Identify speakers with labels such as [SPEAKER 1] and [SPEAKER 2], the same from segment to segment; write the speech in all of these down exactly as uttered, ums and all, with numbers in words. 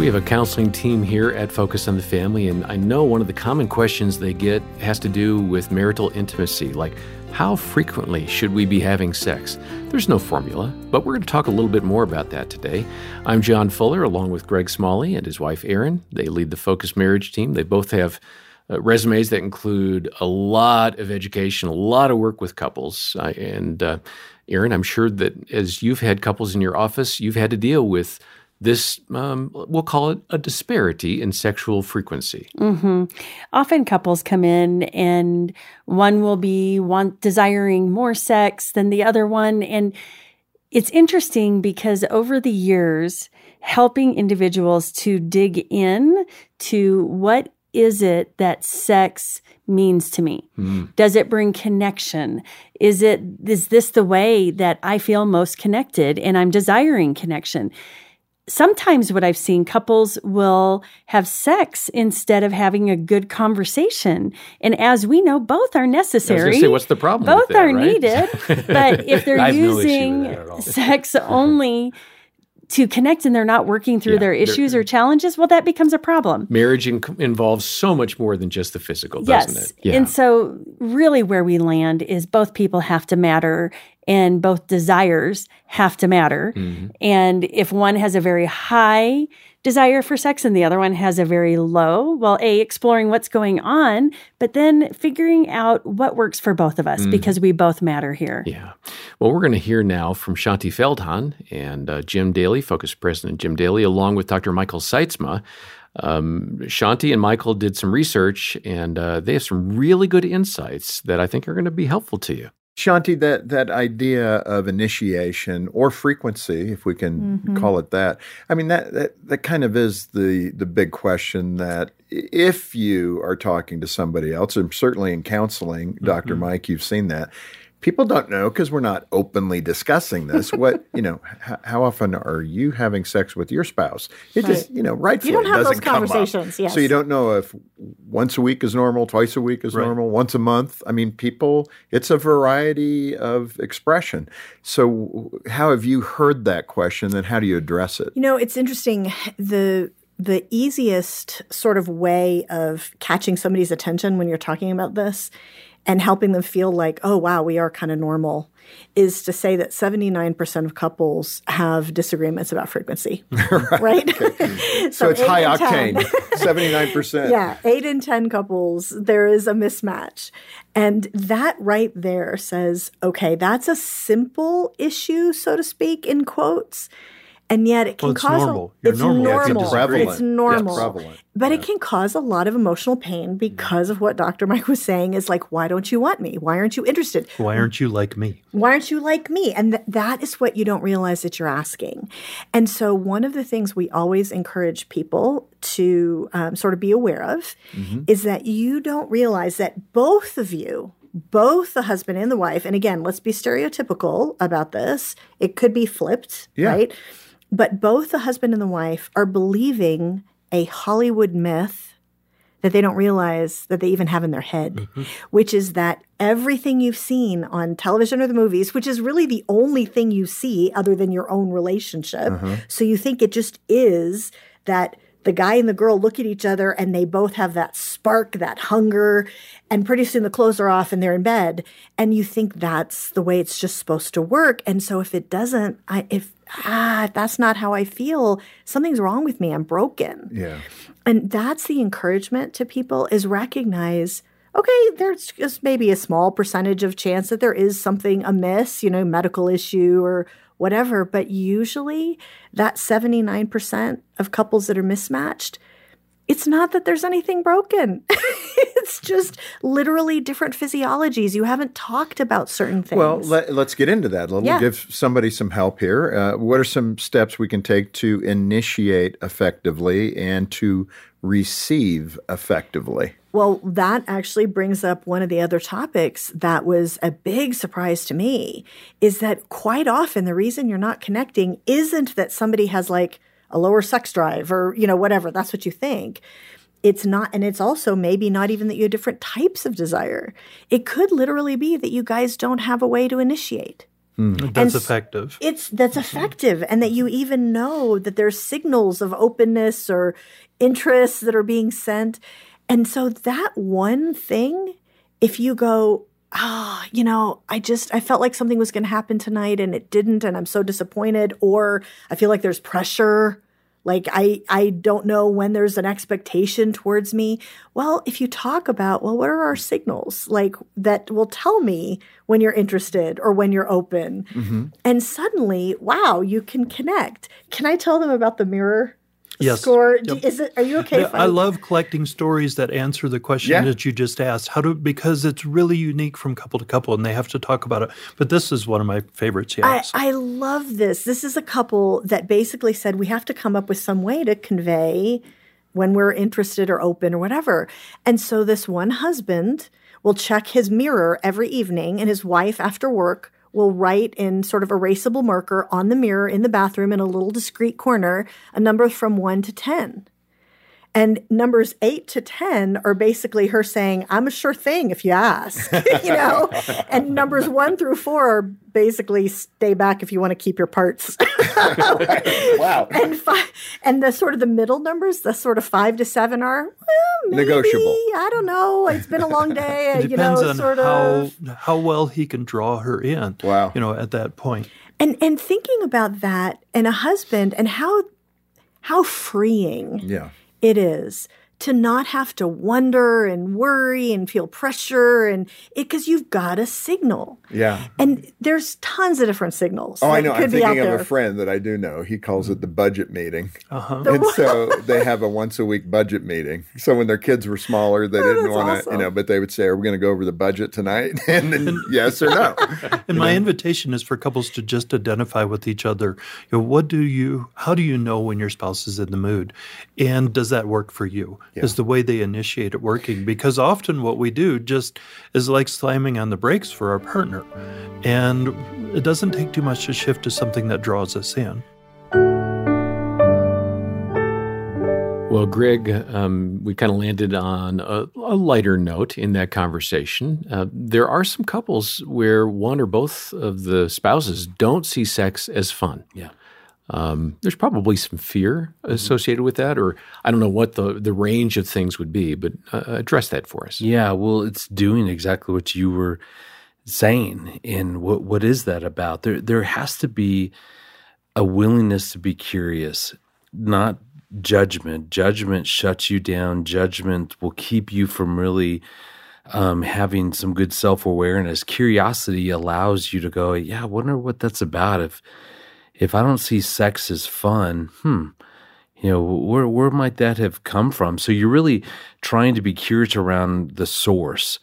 [SPEAKER 1] We have a counseling team here at Focus on the Family, and I know one of the common questions they get has to do with marital intimacy, like how frequently should we be having sex? There's no formula, but we're going to talk a little bit more about that today. I'm John Fuller, along with Greg Smalley and his wife Erin. They lead the Focus Marriage Team. They both have uh, resumes that include a lot of education, a lot of work with couples. Uh, and uh, Erin, I'm sure that as you've had couples in your office, you've had to deal with this, um, we'll call it a disparity in sexual frequency.
[SPEAKER 2] Mm-hmm. Often couples come in and one will be want, desiring more sex than the other one. And it's interesting because over the years, helping individuals to dig in to what is it that sex means to me? Mm. Does it bring connection? Is it, is this the way that I feel most connected and I'm desiring connection? Sometimes what I've seen, couples will have sex instead of having a good conversation. And as we know, both are necessary.
[SPEAKER 1] I was going to say, what's the problem
[SPEAKER 2] Both
[SPEAKER 1] with that,
[SPEAKER 2] are
[SPEAKER 1] right?
[SPEAKER 2] needed. But if they're using
[SPEAKER 1] no
[SPEAKER 2] sex only to connect and they're not working through
[SPEAKER 1] Yeah,
[SPEAKER 2] their issues or challenges, well, that becomes a problem.
[SPEAKER 1] Marriage in- involves so much more than just the physical, doesn't
[SPEAKER 2] Yes.
[SPEAKER 1] it? Yeah.
[SPEAKER 2] And so really where we land is both people have to matter and both desires have to matter. Mm-hmm. And if one has a very high desire for sex and the other one has a very low, well, A, exploring what's going on, but then figuring out what works for both of us mm-hmm. because we both matter here.
[SPEAKER 1] Yeah. Well, we're going to hear now from Shanti Feldhahn and uh, Jim Daly, Focus President Jim Daly, along with Doctor Michael Sytsma. Um, Shanti and Michael did some research, and uh, they have some really good insights that I think are going to be helpful to you.
[SPEAKER 3] Shanti, that, that idea of initiation or frequency, if we can mm-hmm. call it that, I mean, that, that that kind of is the the big question that if you are talking to somebody else, and certainly in counseling, mm-hmm. Doctor Mike, you've seen that, people don't know because we're not openly discussing this. What, you know, h- how often are you having sex with your spouse? It
[SPEAKER 4] right.
[SPEAKER 3] just, you know, rightfully
[SPEAKER 4] you don't have
[SPEAKER 3] doesn't
[SPEAKER 4] those
[SPEAKER 3] come
[SPEAKER 4] conversations,
[SPEAKER 3] up.
[SPEAKER 4] Yes.
[SPEAKER 3] So you don't know if once a week is normal, twice a week is
[SPEAKER 1] right.
[SPEAKER 3] normal, once a month. I mean, people, it's a variety of expression. So how have you heard that question and how do you address it?
[SPEAKER 4] You know, it's interesting. The the easiest sort of way of catching somebody's attention when you're talking about this and helping them feel like, oh, wow, we are kind of normal, is to say that seventy-nine percent of couples have disagreements about frequency, right? right?
[SPEAKER 3] Okay. so, so it's high octane, seventy-nine percent.
[SPEAKER 4] Yeah, eight in ten couples, there is a mismatch. And that right there says, okay, that's a simple issue, so to speak, in quotes. And yet it can
[SPEAKER 5] well, it's
[SPEAKER 4] cause
[SPEAKER 5] normal.
[SPEAKER 4] A, it's
[SPEAKER 5] normal.
[SPEAKER 4] normal.
[SPEAKER 3] Yeah, it's prevalent.
[SPEAKER 4] It's normal.
[SPEAKER 3] Yeah, prevalent.
[SPEAKER 4] But
[SPEAKER 3] yeah.
[SPEAKER 4] it can cause a lot of emotional pain because of what Doctor Mike was saying is like, why don't you want me? Why aren't you interested?
[SPEAKER 5] Why aren't you like me?
[SPEAKER 4] Why aren't you like me? And th- that is what you don't realize that you're asking. And so one of the things we always encourage people to um, sort of be aware of mm-hmm. is that you don't realize that both of you, both the husband and the wife, and again, let's be stereotypical about this. It could be flipped,
[SPEAKER 3] yeah.
[SPEAKER 4] right? But both the husband and the wife are believing a Hollywood myth that they don't realize that they even have in their head, mm-hmm. which is that everything you've seen on television or the movies, which is really the only thing you see other than your own relationship. Uh-huh. So you think it just is that the guy and the girl look at each other and they both have that spark, that hunger, and pretty soon the clothes are off and they're in bed. And you think that's the way it's just supposed to work. And so if it doesn't, I, if, ah, if that's not how I feel, something's wrong with me. I'm broken.
[SPEAKER 3] Yeah.
[SPEAKER 4] And that's the encouragement to people is recognize, okay, there's just maybe a small percentage of chance that there is something amiss, you know, medical issue or whatever. But usually that seventy-nine percent of couples that are mismatched, it's not that there's anything broken. It's just literally different physiologies. You haven't talked about certain things.
[SPEAKER 3] Well, let, let's get into that. Let's
[SPEAKER 4] yeah.
[SPEAKER 3] give somebody some help here. Uh, what are some steps we can take to initiate effectively and to receive effectively?
[SPEAKER 4] Well, that actually brings up one of the other topics that was a big surprise to me, is that quite often the reason you're not connecting isn't that somebody has like a lower sex drive or, you know, whatever. That's what you think. It's not, and it's also maybe not even that you have different types of desire. It could literally be that you guys don't have a way to initiate.
[SPEAKER 5] Mm. That's
[SPEAKER 4] And s-
[SPEAKER 5] effective.
[SPEAKER 4] It's that's effective, and that you even know that there's signals of openness or interests that are being sent. And so that one thing, if you go, ah, oh, you know, I just, I felt like something was going to happen tonight and it didn't, and I'm so disappointed, or I feel like there's pressure, like I, I don't know when there's an expectation towards me. Well, if you talk about, well, what are our signals like that will tell me when you're interested or when you're open? Mm-hmm. And suddenly, wow, you can connect. Can I tell them about the mirror?
[SPEAKER 5] Yes.
[SPEAKER 4] Score.
[SPEAKER 5] Yep.
[SPEAKER 4] Is it? Are you okay?
[SPEAKER 5] Yeah, I love collecting stories that answer the question
[SPEAKER 3] Yeah.
[SPEAKER 5] that you just asked. How do because it's really unique from couple to couple, and they have to talk about it. But this is one of my favorites.
[SPEAKER 4] I,
[SPEAKER 5] Yes,
[SPEAKER 4] I love this. This is a couple that basically said we have to come up with some way to convey when we're interested or open or whatever. And so this one husband will check his mirror every evening, and his wife after work will write in sort of erasable marker on the mirror in the bathroom in a little discreet corner a number from one to ten. And numbers eight to ten are basically her saying, I'm a sure thing if you ask, you know? And numbers one through four are basically stay back if you want to keep your parts.
[SPEAKER 3] Wow.
[SPEAKER 4] And five, and the sort of the middle numbers, the sort of five to seven are, well, maybe,
[SPEAKER 3] Negotiable.
[SPEAKER 4] I don't know. It's been a long day,
[SPEAKER 5] it
[SPEAKER 4] you know,
[SPEAKER 5] depends on
[SPEAKER 4] sort
[SPEAKER 5] how
[SPEAKER 4] of.
[SPEAKER 5] how well he can draw her in.
[SPEAKER 3] Wow.
[SPEAKER 5] You know, at that point.
[SPEAKER 4] And and thinking about that and a husband and how how freeing
[SPEAKER 3] Yeah.
[SPEAKER 4] it is to not have to wonder and worry and feel pressure and it because you've got a signal.
[SPEAKER 3] Yeah.
[SPEAKER 4] And there's tons of different signals.
[SPEAKER 3] Oh,
[SPEAKER 4] that
[SPEAKER 3] I know.
[SPEAKER 4] could
[SPEAKER 3] I'm
[SPEAKER 4] be out
[SPEAKER 3] thinking of
[SPEAKER 4] there.
[SPEAKER 3] a friend that I do know. He calls it the budget meeting.
[SPEAKER 5] Uh-huh.
[SPEAKER 3] And so they have a once a week budget meeting. So when their kids were smaller, they didn't
[SPEAKER 4] Oh, that's
[SPEAKER 3] want to,
[SPEAKER 4] awesome.
[SPEAKER 3] you know, but they would say, are we going to go over the budget tonight? And then yes or no.
[SPEAKER 5] And my invitation is for couples to just identify with each other. You know, what do you, how do you know when your spouse is in the mood? And does that work for you?
[SPEAKER 3] Yeah.
[SPEAKER 5] Is the way they initiate it working? Because often what we do just is like slamming on the brakes for our partner. And it doesn't take too much to shift to something that draws us in.
[SPEAKER 1] Well, Greg, um, we kind of landed on a, a lighter note in that conversation. Uh, there are some couples where one or both of the spouses don't see sex as fun.
[SPEAKER 6] Yeah.
[SPEAKER 1] Um, there's probably some fear associated with that, or I don't know what the, the range of things would be, but uh, address that for us.
[SPEAKER 6] Yeah, well, it's doing exactly what you were saying. And what what is that about? There there has to be a willingness to be curious, not judgment. Judgment shuts you down. Judgment will keep you from really um, having some good self-awareness. Curiosity allows you to go, yeah, I wonder what that's about. If if I don't see sex as fun, hmm, you know, where where might that have come from? So you're really trying to be curious around the source.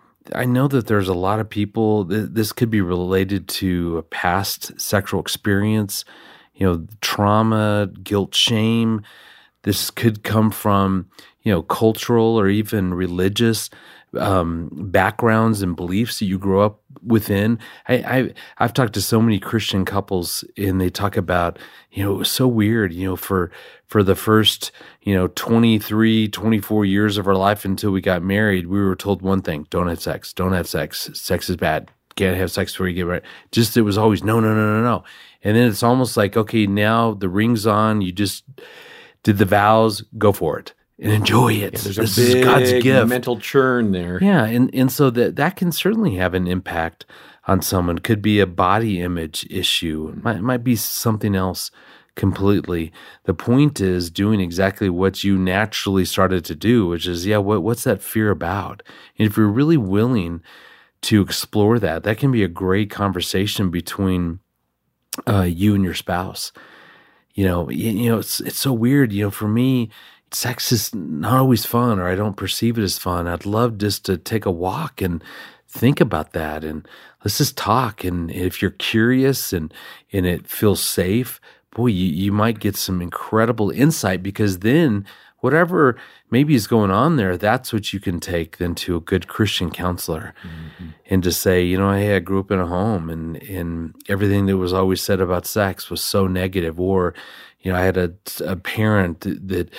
[SPEAKER 6] I know that there's a lot of people, th- this could be related to a past sexual experience, you know, trauma, guilt, shame. This could come from, you know, cultural or even religious um, backgrounds and beliefs that you grow up within. I, I, I've talked to so many Christian couples and they talk about, you know, it was so weird, you know, for, for the first, you know, twenty-three, twenty-four years of our life until we got married, we were told one thing: don't have sex, don't have sex. Sex is bad. Can't have sex before you get married. Just, it was always no, no, no, no, no. And then it's almost like, okay, now the ring's on. You just did the vows, go for it and enjoy it.
[SPEAKER 1] Yeah, there's
[SPEAKER 6] this
[SPEAKER 1] a big
[SPEAKER 6] is God's gift.
[SPEAKER 1] mental churn there.
[SPEAKER 6] Yeah, and, and so that, that can certainly have an impact on someone. Could be a body image issue. It might, it might be something else completely. The point is doing exactly what you naturally started to do, which is, yeah, what, what's that fear about? And if you're really willing to explore that, that can be a great conversation between uh, you and your spouse. You know, you, you know, it's it's so weird. You know, for me, sex is not always fun, or I don't perceive it as fun. I'd love just to take a walk and think about that, and let's just talk. And if you're curious and and it feels safe, boy, you, you might get some incredible insight, because then whatever maybe is going on there, that's what you can take then to a good Christian counselor, mm-hmm. and to say, you know, hey, I grew up in a home and, and everything that was always said about sex was so negative. Or, you know, I had a, a parent that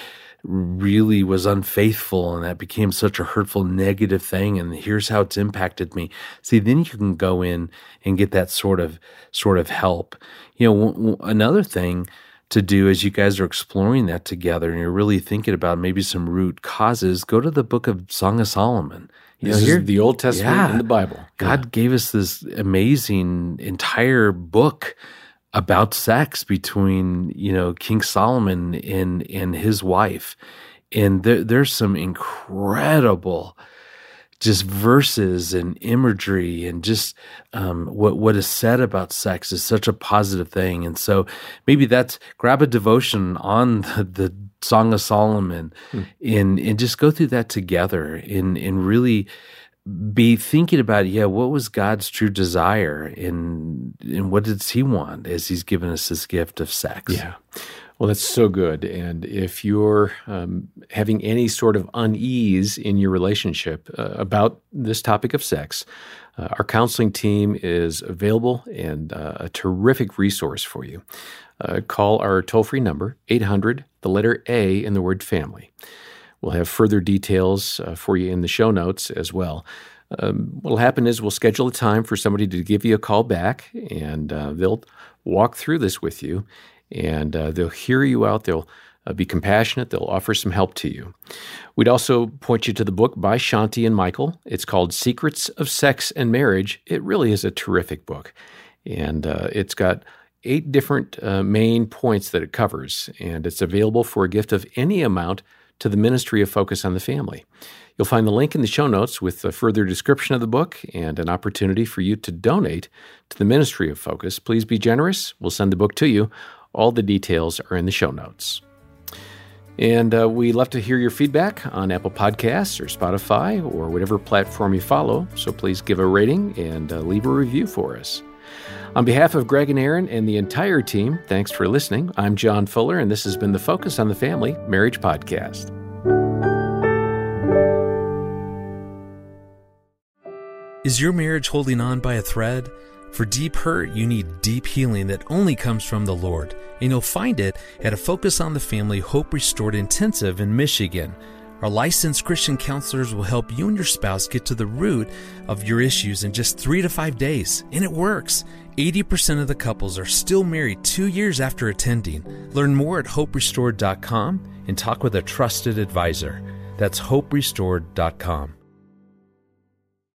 [SPEAKER 6] really was unfaithful and that became such a hurtful, negative thing, and here's how it's impacted me. See, then you can go in and get that sort of sort of help. You know, w- w- another thing to do as you guys are exploring that together and you're really thinking about maybe some root causes, go to the book of Song of Solomon. You
[SPEAKER 1] this
[SPEAKER 6] know, here,
[SPEAKER 1] is the Old Testament
[SPEAKER 6] yeah,
[SPEAKER 1] and the Bible.
[SPEAKER 6] God
[SPEAKER 1] yeah.
[SPEAKER 6] gave us this amazing entire book about sex between, you know, King Solomon and and his wife. And there, there's some incredible just verses and imagery and just um, what what is said about sex is such a positive thing. And so maybe that's grab a devotion on the, the Song of Solomon hmm. and and just go through that together and and really be thinking about, yeah, what was God's true desire and and what does he want as he's given us this gift of sex?
[SPEAKER 1] Yeah. Well, that's so good. And if you're um, having any sort of unease in your relationship uh, about this topic of sex, uh, our counseling team is available and uh, a terrific resource for you. Uh, call our toll-free number, eight hundred, the letter A in the word family. We'll have further details uh, for you in the show notes as well. Um, what'll happen is we'll schedule a time for somebody to give you a call back, and uh, they'll walk through this with you. And uh, they'll hear you out. They'll uh, be compassionate. They'll offer some help to you. We'd also point you to the book by Shanti and Michael. It's called Secrets of Sex and Marriage. It really is a terrific book. And uh, it's got eight different uh, main points that it covers. And it's available for a gift of any amount to the Ministry of Focus on the Family. You'll find the link in the show notes with a further description of the book and an opportunity for you to donate to the Ministry of Focus. Please be generous. We'll send the book to you. All the details are in the show notes. And uh, we love to hear your feedback on Apple Podcasts or Spotify or whatever platform you follow. So please give a rating and uh, leave a review for us. On behalf of Greg and Aaron and the entire team, thanks for listening. I'm John Fuller, and this has been the Focus on the Family Marriage Podcast.
[SPEAKER 7] Is your marriage holding on by a thread? For deep hurt, you need deep healing that only comes from the Lord. And you'll find it at a Focus on the Family Hope Restored Intensive in Michigan. Our licensed Christian counselors will help you and your spouse get to the root of your issues in just three to five days. And it works. eighty percent of the couples are still married two years after attending. Learn more at hope restored dot com and talk with a trusted advisor. That's hope restored dot com.